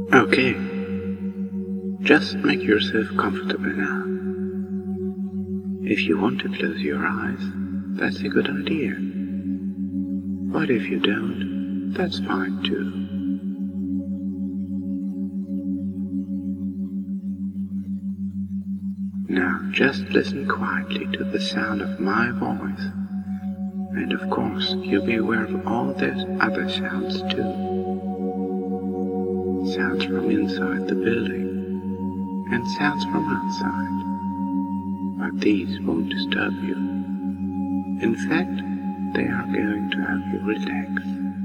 Okay, just make yourself comfortable now. If you want to close your eyes, that's a good idea. But if you don't, that's fine too. Now just listen quietly to the sound of my voice. And of course, you'll be aware of all those other sounds too. Sounds from inside the building and sounds from outside. But these won't disturb you. In fact, they are going to help you relax.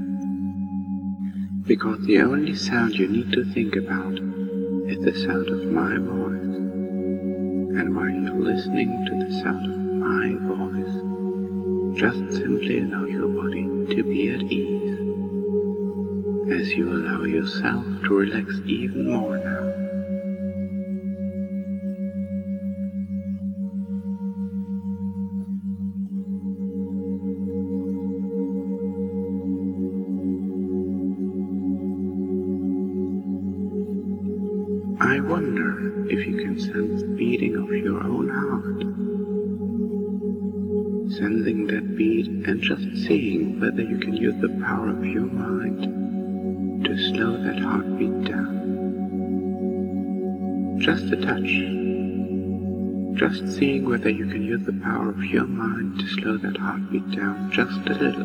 Because the only sound you need to think about is the sound of my voice. And while you're listening to the sound of my voice, just simply allow your body to be at ease, as you allow yourself to relax even more now. I wonder if you can sense the beating of your own heart. Sensing that beat and just seeing whether you can use the power of your mind to slow that heartbeat down. Just a touch. Just seeing whether you can use the power of your mind to slow that heartbeat down just a little.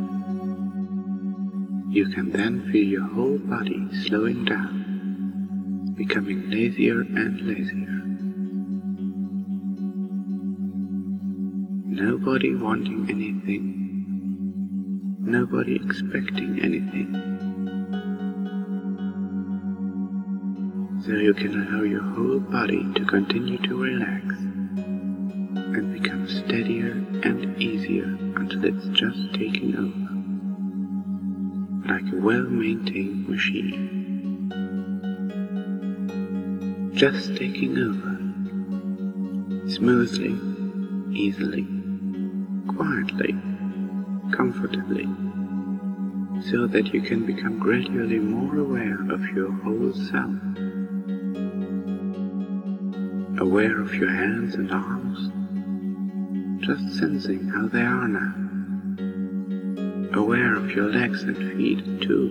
You can then feel your whole body slowing down, becoming lazier and lazier. Nobody wanting anything, nobody expecting anything. So you can allow your whole body to continue to relax and become steadier and easier until it's just taking over, like a well-maintained machine. Just taking over, smoothly, easily, quietly, comfortably, so that you can become gradually more aware of your whole self. Aware of your hands and arms, just sensing how they are now. Aware of your legs and feet too.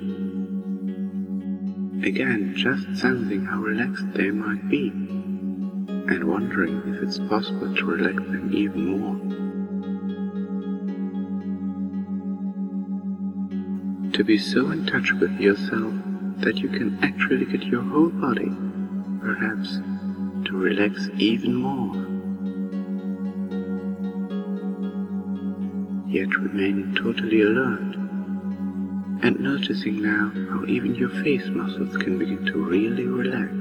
Again, just sensing how relaxed they might be, and wondering if it's possible to relax them even more. To be so in touch with yourself that you can actually get your whole body, perhaps, to relax even more. Yet remaining totally alert, and noticing now how even your face muscles can begin to really relax.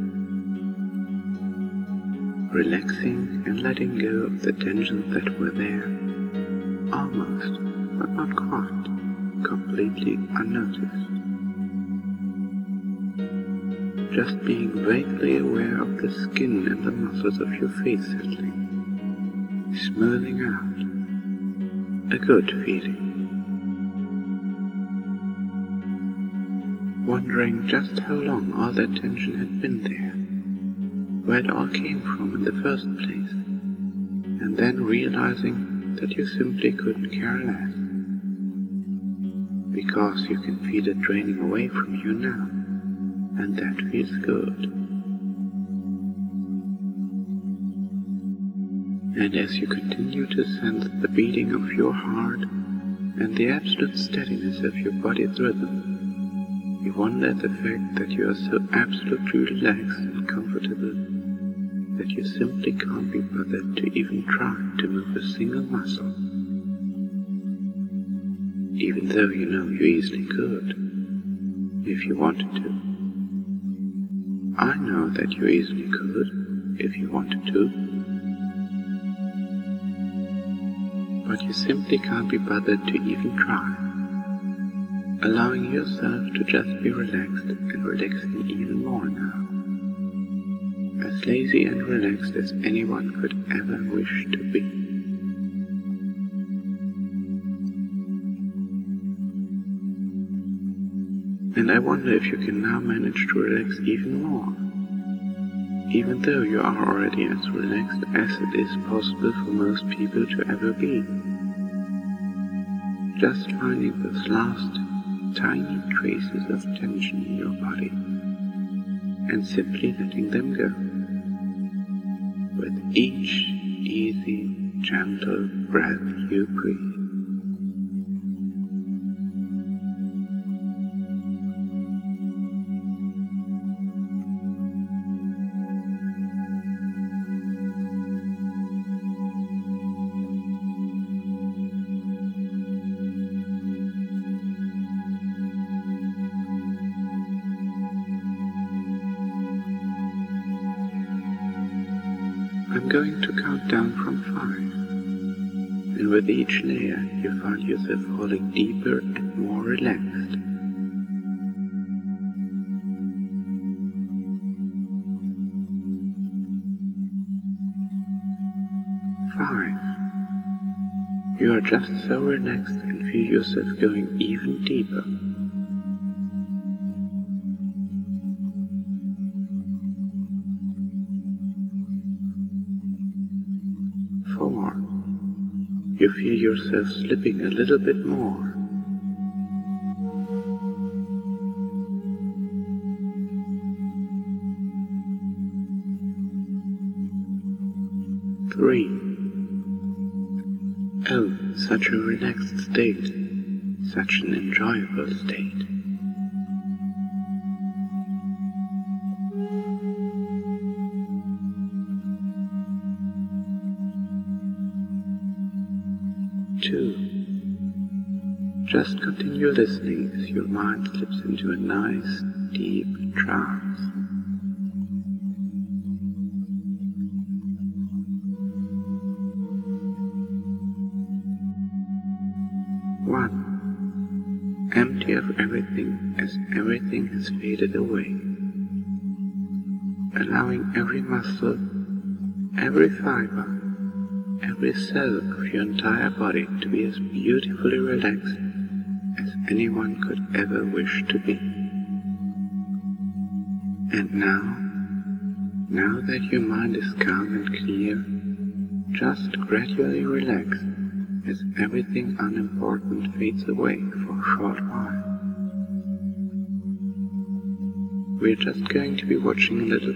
Relaxing and letting go of the tensions that were there, almost, but not quite, completely unnoticed. Just being vaguely aware of the skin and the muscles of your face settling, smoothing out, a good feeling. Wondering just how long all that tension had been there, where it all came from in the first place, and then realizing that you simply couldn't care less, because you can feel it draining away from you now, and that feels good. And as you continue to sense the beating of your heart and the absolute steadiness of your body's rhythm, you wonder at the fact that you are so absolutely relaxed and comfortable that you simply can't be bothered to even try to move a single muscle, even though you know you easily could, if you wanted to. I know that you easily could, if you wanted to. But you simply can't be bothered to even try, allowing yourself to just be relaxed and relaxing even more now, as lazy and relaxed as anyone could ever wish to be. And I wonder if you can now manage to relax even more, even though you are already as relaxed as it is possible for most people to ever be. Just finding those last tiny traces of tension in your body and simply letting them go. With each easy, gentle breath you breathe. I'm going to count down from 5, and with each layer you find yourself falling deeper and more relaxed. 5. You are just so relaxed and feel yourself going even deeper. 4. You feel yourself slipping a little bit more. 3. Oh, such a relaxed state, such an enjoyable state. 2. Just continue listening as your mind slips into a nice, deep trance. 1. Empty of everything as everything has faded away, allowing every muscle, every fiber, every cell of your entire body to be as beautifully relaxed as anyone could ever wish to be. And now that your mind is calm and clear, just gradually relax as everything unimportant fades away for a short while. We're just going to be watching a little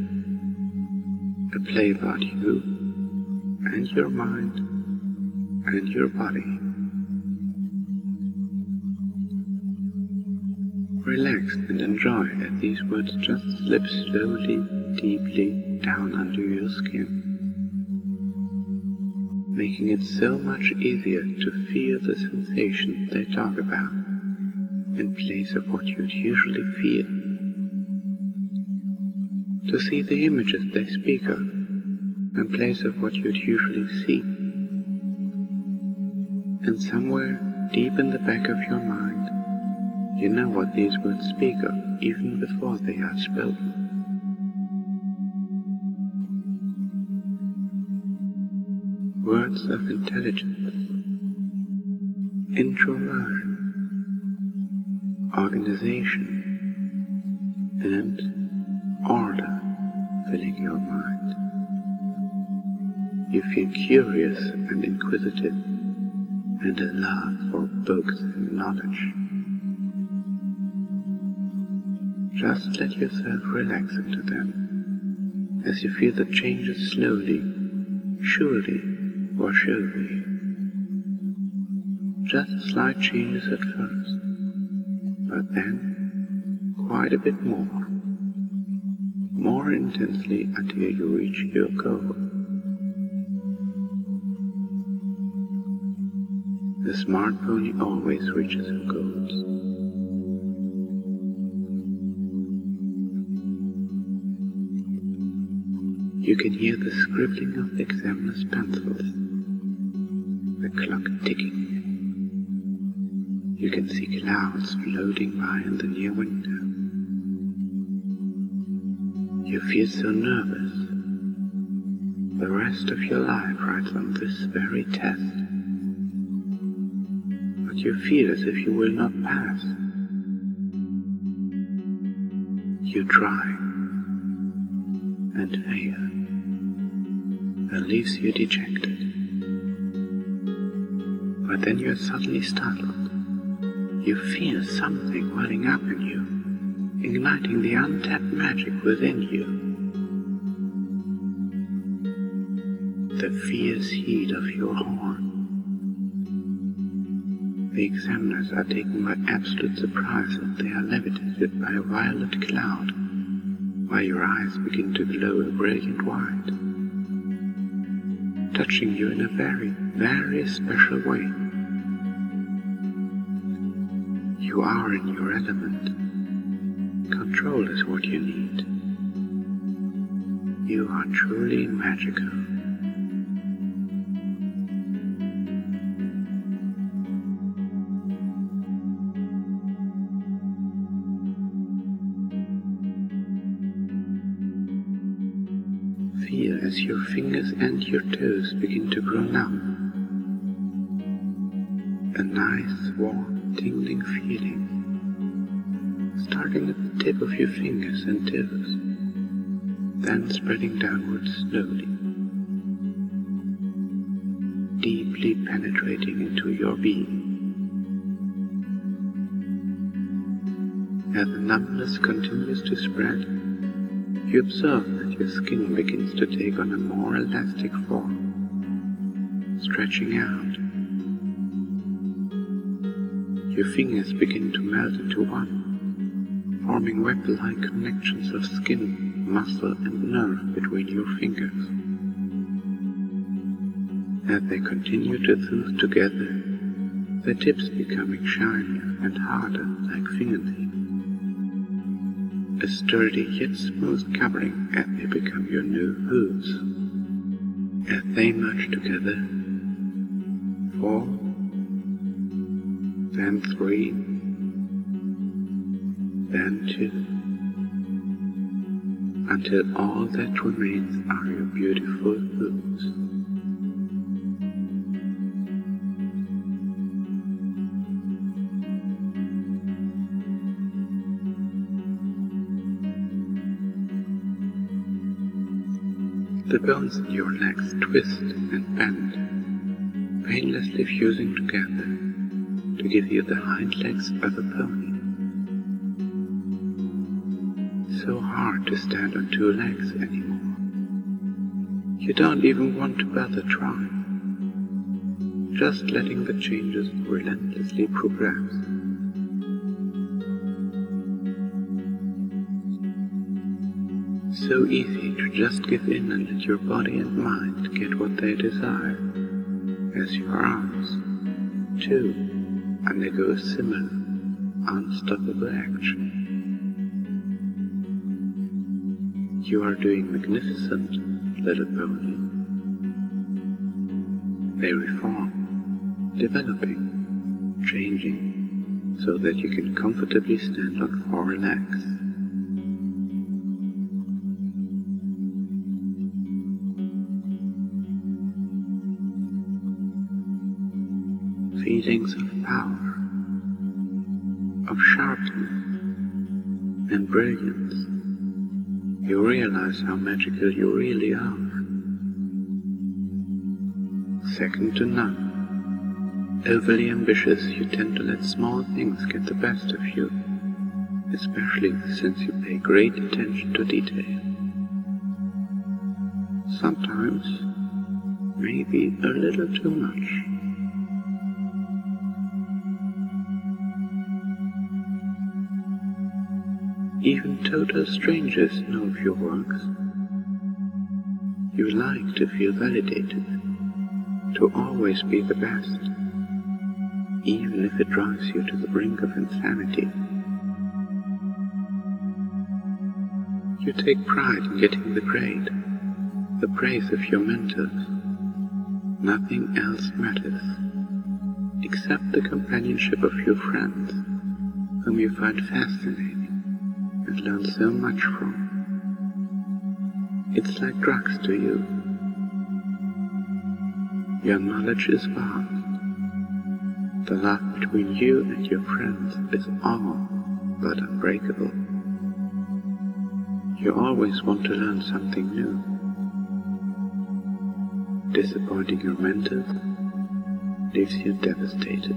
play about you and your mind and your body. Relax and enjoy as these words just slip slowly, deeply down under your skin, making it so much easier to feel the sensations they talk about in place of what you'd usually feel, to see the images they speak of in place of what you'd usually see. And somewhere deep in the back of your mind, you know what these words speak of even before they are spoken. Words of intelligence, introversion, organization, and order filling your mind. You feel curious and inquisitive, and a love for books and knowledge. Just let yourself relax into them, as you feel the changes slowly, surely wash over you. Just slight changes at first, but then quite a bit more intensely until you reach your goal. The smart pony always reaches her goals. You can hear the scribbling of the examiner's pencils, the clock ticking. You can see clouds floating by in the near window. You feel so nervous. The rest of your life rides on this very test. But you feel as if you will not pass. You try and fail, and leaves you dejected. But then you are suddenly startled. You feel something welling up in you, igniting the untapped magic within you. The fierce heat of your horn. The examiners are taken by absolute surprise as they are levitated by a violet cloud, while your eyes begin to glow a brilliant white, touching you in a very, very special way. You are in your element. Control is what you need. You are truly magical. Feel as your fingers and your toes begin to grow numb. A nice, warm, tingling feeling, starting at the tip of your fingers and toes, then spreading downwards slowly, deeply penetrating into your being. As the numbness continues to spread, you observe that your skin begins to take on a more elastic form, stretching out. Your fingers begin to melt into one, forming web-like connections of skin, muscle, and nerve between your fingers. As they continue to soothe together, the tips becoming shinier and harder like fingernails. A sturdy yet smooth covering as they become your new hooves. As they merge together, 4, then 3, then 2, until all that remains are your beautiful hooves. The bones in your legs twist and bend, painlessly fusing together to give you the hind legs of a pony. So hard to stand on 2 legs anymore. You don't even want to bother trying, just letting the changes relentlessly progress. So easy to just give in and let your body and mind get what they desire, as your arms, too, undergo a similar, unstoppable action. You are doing magnificent, little pony. They reform, developing, changing, so that you can comfortably stand on 4 legs. Feelings of power, of sharpness and brilliance. You realize how magical you really are. Second to none. Overly ambitious, you tend to let small things get the best of you, especially since you pay great attention to detail. Sometimes, maybe a little too much. Even total strangers know of your works. You like to feel validated, to always be the best, even if it drives you to the brink of insanity. You take pride in getting the grade, the praise of your mentors. Nothing else matters, except the companionship of your friends, whom you find fascinating and learn so much from. It's like drugs to you. Your knowledge is vast. The love between you and your friends is all but unbreakable. You always want to learn something new. Disappointing your mentors leaves you devastated.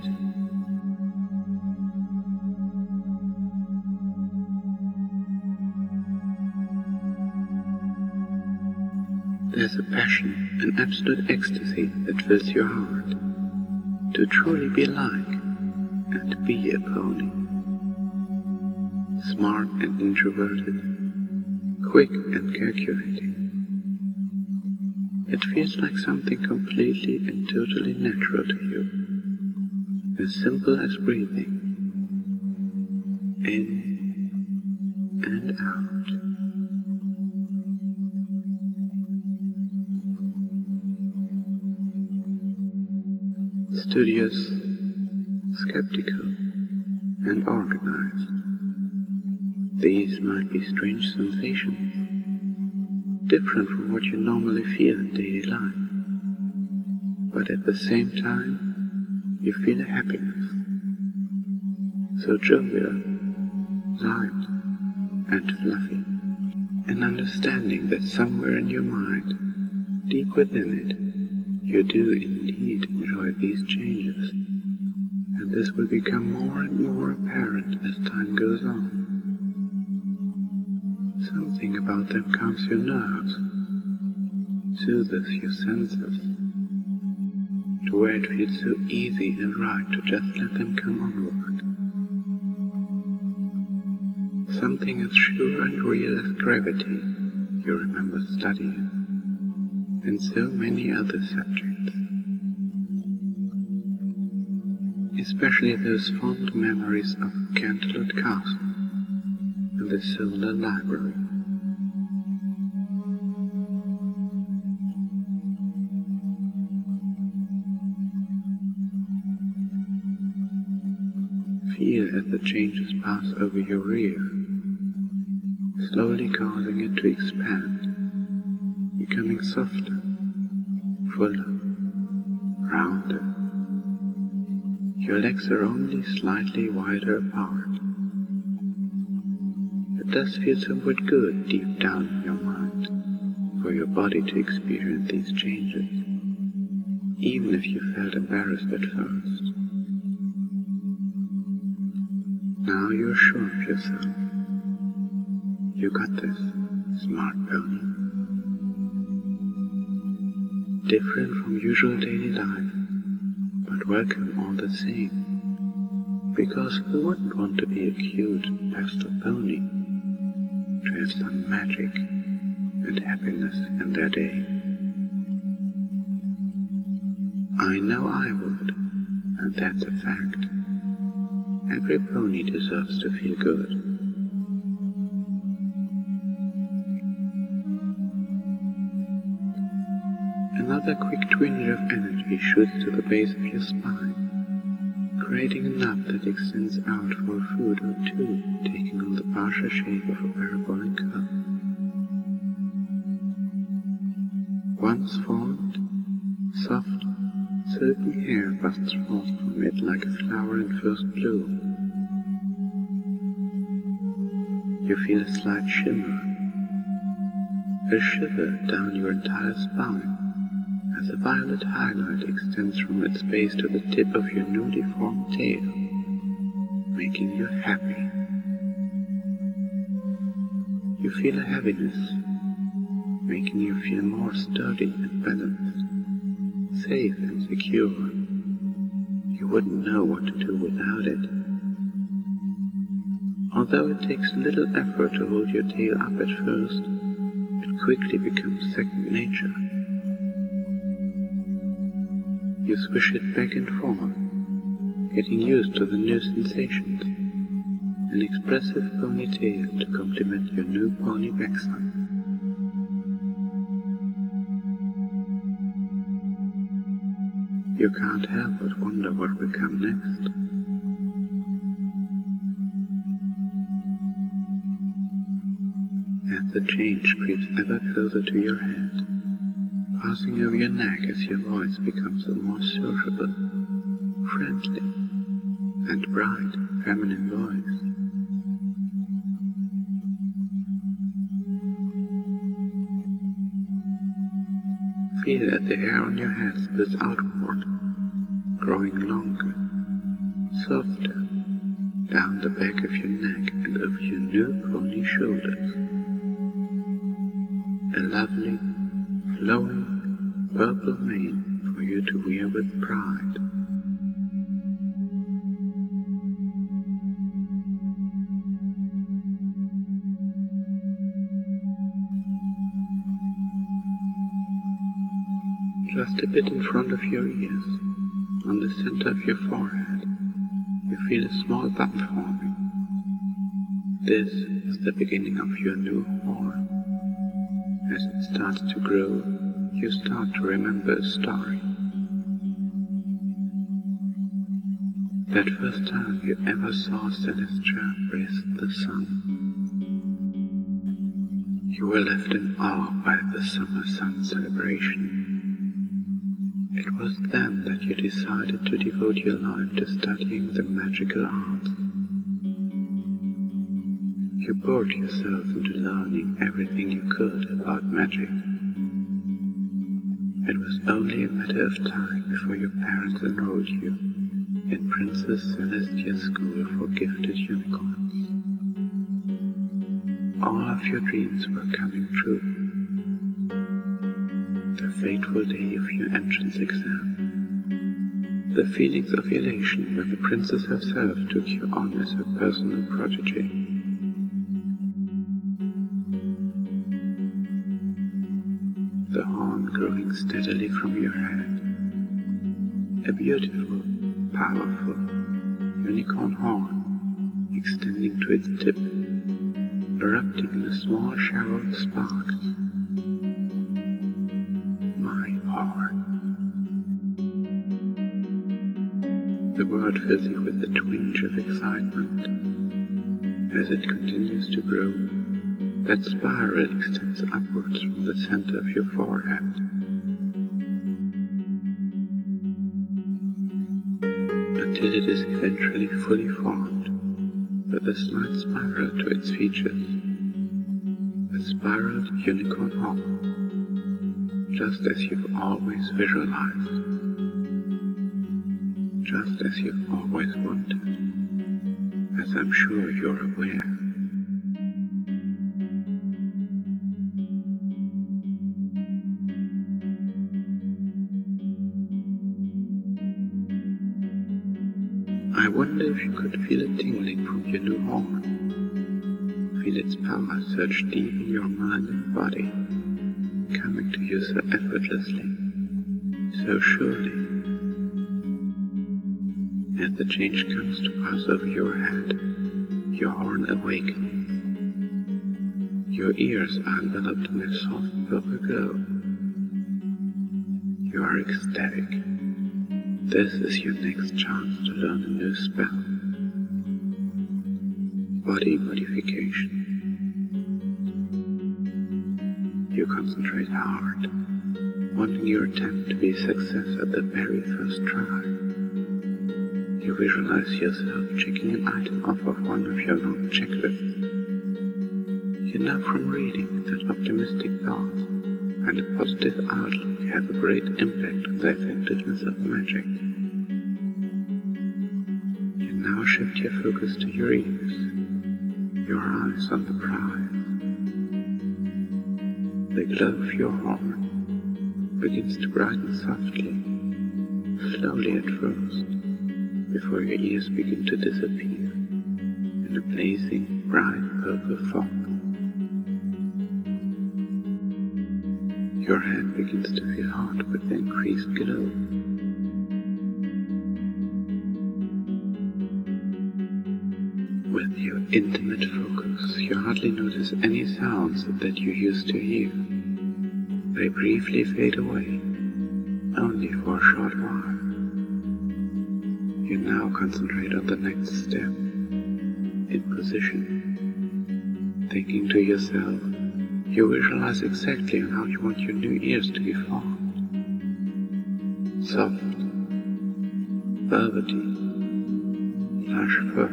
There's a passion, an absolute ecstasy that fills your heart to truly be like and be a pony. Smart and introverted, quick and calculating. It feels like something completely and totally natural to you, as simple as breathing in and out. Studious, skeptical, and organized. These might be strange sensations, different from what you normally feel in daily life, but at the same time, you feel a happiness, so jovial, light, and fluffy, an understanding that somewhere in your mind, deep within it, you do indeed enjoy these changes, and this will become more and more apparent as time goes on. Something about them calms your nerves, soothes your senses, to where it feels so easy and right to just let them come onward. Something as sure and real as gravity you remember studying, and so many other subjects. Especially those fond memories of Canterlot Castle and the Solar Library. Feel as the changes pass over your ear, slowly causing it to expand, becoming softer, fuller, rounder. Your legs are only slightly wider apart. It does feel somewhat good deep down in your mind for your body to experience these changes, even if you felt embarrassed at first. Now you're sure of yourself. You got this, smart pony. Different from usual daily life, but welcome all the same, because who wouldn't want to be a cute pastel pony, to have some magic and happiness in their day? I know I would, and that's a fact. Every pony deserves to feel good. Another quick twinge of energy shoots to the base of your spine, creating a nub that extends out for a foot or two, taking on the partial shape of a parabolic curve. Once formed, soft, silky hair busts forth from it like a flower in first bloom. You feel a slight shimmer, a shiver down your entire spine, as a violet highlight extends from its base to the tip of your newly formed tail, making you happy. You feel a heaviness, making you feel more sturdy and balanced, safe and secure. You wouldn't know what to do without it. Although it takes little effort to hold your tail up at first, it quickly becomes second nature. You swish it back and forth, getting used to the new sensations, an expressive ponytail to complement your new pony backside. You can't help but wonder what will come next. As the change creeps ever closer to your head, passing over your neck as your voice becomes a more sociable, friendly, and bright feminine voice. Feel that the hair on your head splits outward, growing longer, softer, down the back of your neck and over your new pony shoulders. A lovely, flowing, purple mane for you to wear with pride. Just a bit in front of your ears, on the center of your forehead, you feel a small bump forming. This is the beginning of your new horn. As it starts to grow, you start to remember a story. That first time you ever saw Celestia breathe the sun. You were left in awe by the summer sun celebration. It was then that you decided to devote your life to studying the magical arts. You poured yourself into learning everything you could about magic. It was only a matter of time before your parents enrolled you in Princess Celestia's School for Gifted Unicorns. All of your dreams were coming true. The fateful day of your entrance exam. The feelings of elation when the princess herself took you on as her personal protege. The horn growing steadily from your head. A beautiful, powerful, unicorn horn extending to its tip, erupting in a small shower of sparks. The word fills you with a twinge of excitement. As it continues to grow, that spiral extends upwards from the center of your forehead. Until it is eventually fully formed, with a slight spiral to its features. A spiraled unicorn horn, just as you've always visualized. Just as you've always wanted, as I'm sure you're aware. I wonder if you could feel it tingling from your new horn. Feel its power surge deep in your mind and body, coming to you so effortlessly, so surely. As the change comes to pass over your head, your horn awakens. Your ears are enveloped in a soft purple glow. You are ecstatic. This is your next chance to learn a new spell. Body modification. You concentrate hard, wanting your attempt to be a success at the very first try. You visualize yourself checking an item off of one of your long checklists. You know from reading that optimistic thoughts and a positive outlook have a great impact on the effectiveness of magic. You now shift your focus to your ears, your eyes on the prize. The glow of your horn begins to brighten softly, slowly at first, before your ears begin to disappear in a blazing, bright purple fog. Your head begins to feel hot with the increased glow. With your intimate focus, you hardly notice any sounds that you used to hear. They briefly fade away, only for a short while. You now concentrate on the next step, in position. Thinking to yourself, you visualize exactly on how you want your new ears to be formed. Soft, velvety, plush fur.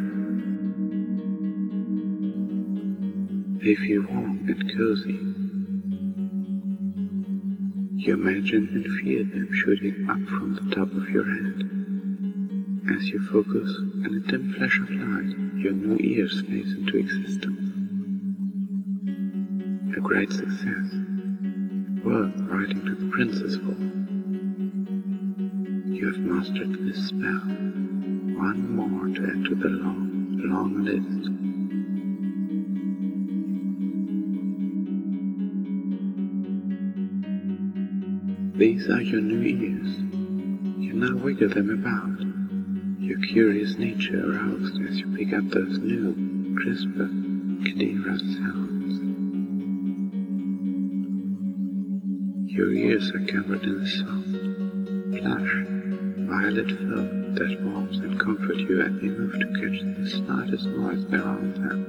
They feel warm and cozy. You imagine and feel them shooting up from the top of your head. As you focus, in a dim flash of light, your new ears phase into existence. A great success, worth writing to the princess for. You have mastered this spell, one more to add to the long, long list. These are your new ears. You now wiggle them about, your curious nature aroused as you pick up those new, crisper, clearer sounds. Your ears are covered in a soft, plush, violet fur that warms and comforts you as they move to catch the slightest noise around them.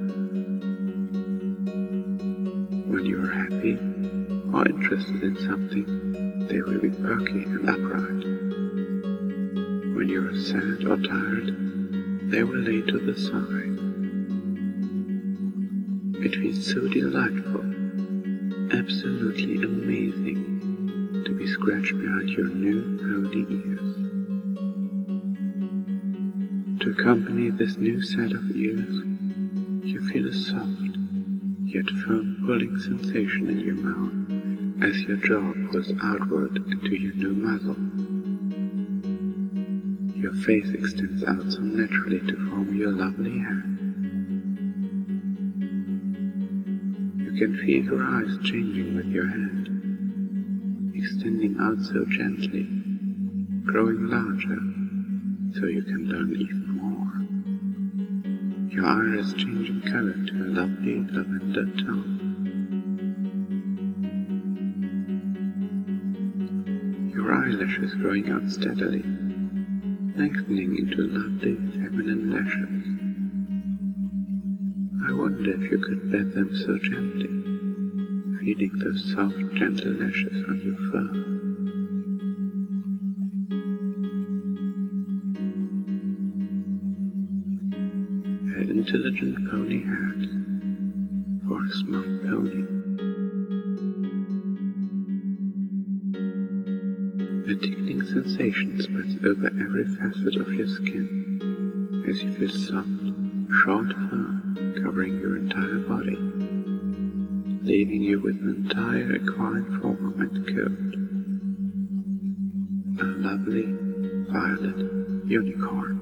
When you are happy or interested in something, they will be perky and upright. When you are sad or tired, they will lay to the side. It feels so delightful, absolutely amazing, to be scratched behind your new pony ears. To accompany this new set of ears, you feel a soft, yet firm pulling sensation in your mouth as your jaw pulls outward into your new muzzle. Your face extends out so naturally to form your lovely head. You can feel your eyes changing with your head, extending out so gently, growing larger, so you can learn even more. Your iris changing color to a lovely lavender tone. Your eyelashes growing out steadily, lengthening into lovely feminine lashes. I wonder if you could pat them so gently, feeling those soft, gentle lashes on your fur. An intelligent pony hat for a smart pony. A tingling sensation spreads over every facet of your skin as you feel soft, short fur covering your entire body, leaving you with an entire equine form and coat. A lovely violet unicorn.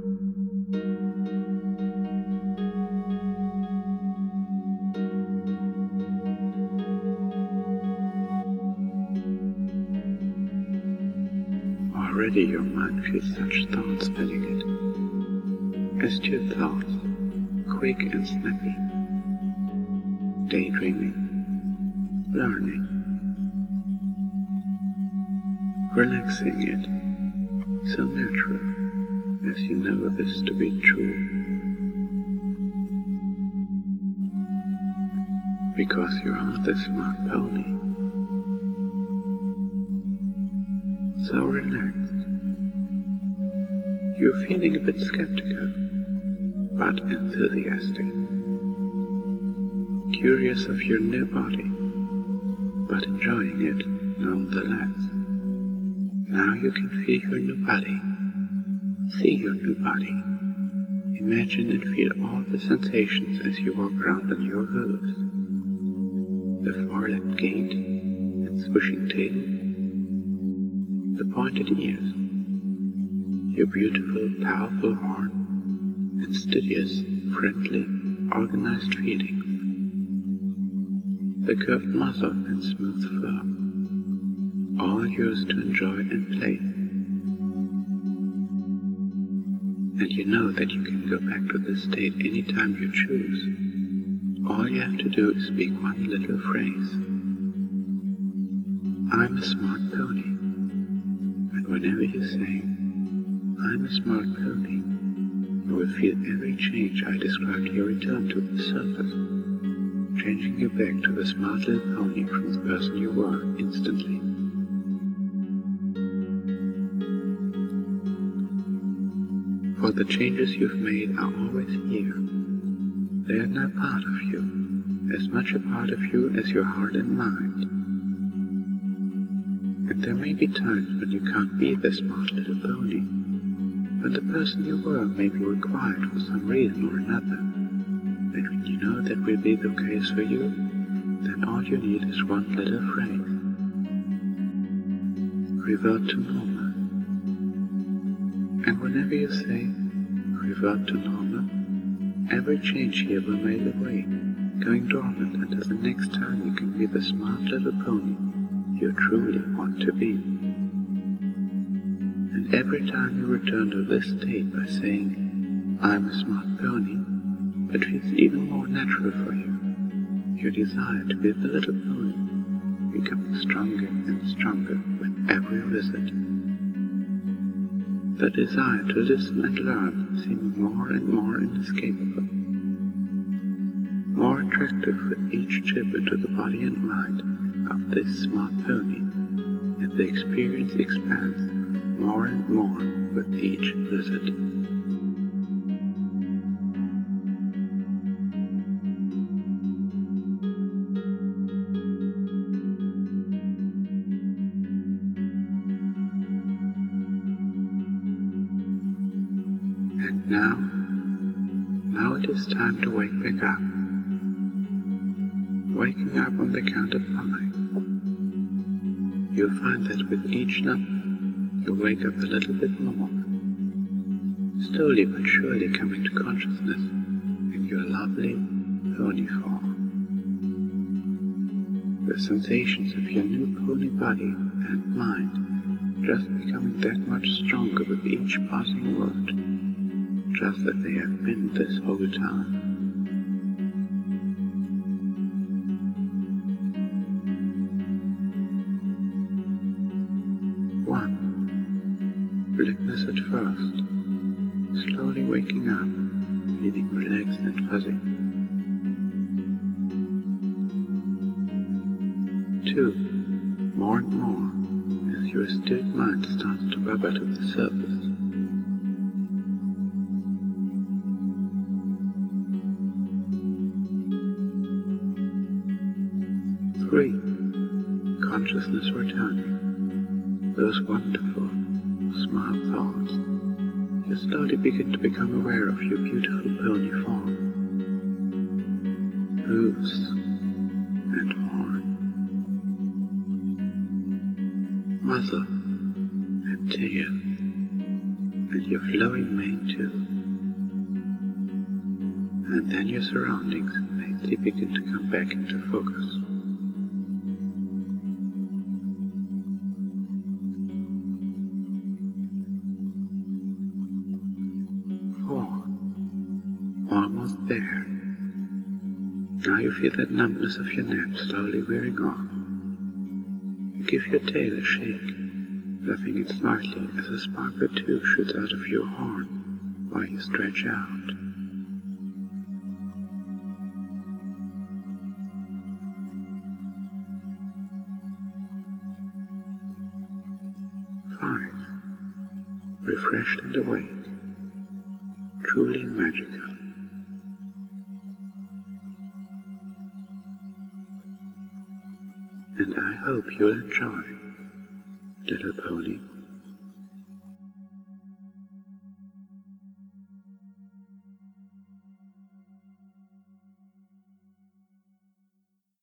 Already your mind feels such thoughts spinning it. Astute thoughts, quick and snappy. Daydreaming, learning, relaxing it, so natural as you know this to be true. Because you are the smart pony. So relaxed. You're feeling a bit skeptical, but enthusiastic. Curious of your new body, but enjoying it nonetheless. Now you can feel your new body, see your new body, imagine and feel all the sensations as you walk around on your hooves. The four-legged gait and swishing tail, the pointed ears, your beautiful, powerful horn, and studious, friendly, organized feelings. The curved muzzle and smooth fur, all yours to enjoy and play. And you know that you can go back to this state anytime you choose. All you have to do is speak one little phrase. I'm a smart pony. And whenever you say, I'm a smart pony, you will feel every change I described your return to the surface, changing you back to the smart little pony from the person you were instantly. For the changes you've made are always here. They are now part of you, as much a part of you as your heart and mind. And there may be times when you can't be the smart little pony, when the person you were may be required for some reason or another. And when you know that will be the case for you, then all you need is one little phrase. Revert to normal. And whenever you say, revert to normal, every change here will melt away, going dormant until the next time you can be the smart little pony you truly want to be. And every time you return to this state by saying, I'm a smart pony, it feels even more natural for you. Your desire to be the little pony becoming stronger and stronger with every visit. The desire to listen and learn seeming more and more inescapable, more attractive with each chip into the body and mind of this smart pony, and the experience expands more and more with each visit. And now it is time to wake back up. Waking up on the count of 5. You'll find that with each number, you wake up a little bit more, slowly but surely coming to consciousness in your lovely pony form. The sensations of your new pony body and mind just becoming that much stronger with each passing word, just as they have been this whole time. Blickness at first, slowly waking up, feeling relaxed and fuzzy. 2. More and more, as your stilled mind starts to bubble to the surface. 3. Consciousness returning. Those wonderful, smart thoughts. You slowly begin to become aware of your beautiful pony form. Hooves and horn. Muzzle and tail. And your flowing mane too. And then your surroundings faintly begin to come back into focus. 4. Almost there. Now you feel that numbness of your neck slowly wearing off. You give your tail a shake, laughing it slightly as a spark or two shoots out of your horn while you stretch out. 5. Refreshed and awake. Truly magical. And I hope you'll enjoy, little pony.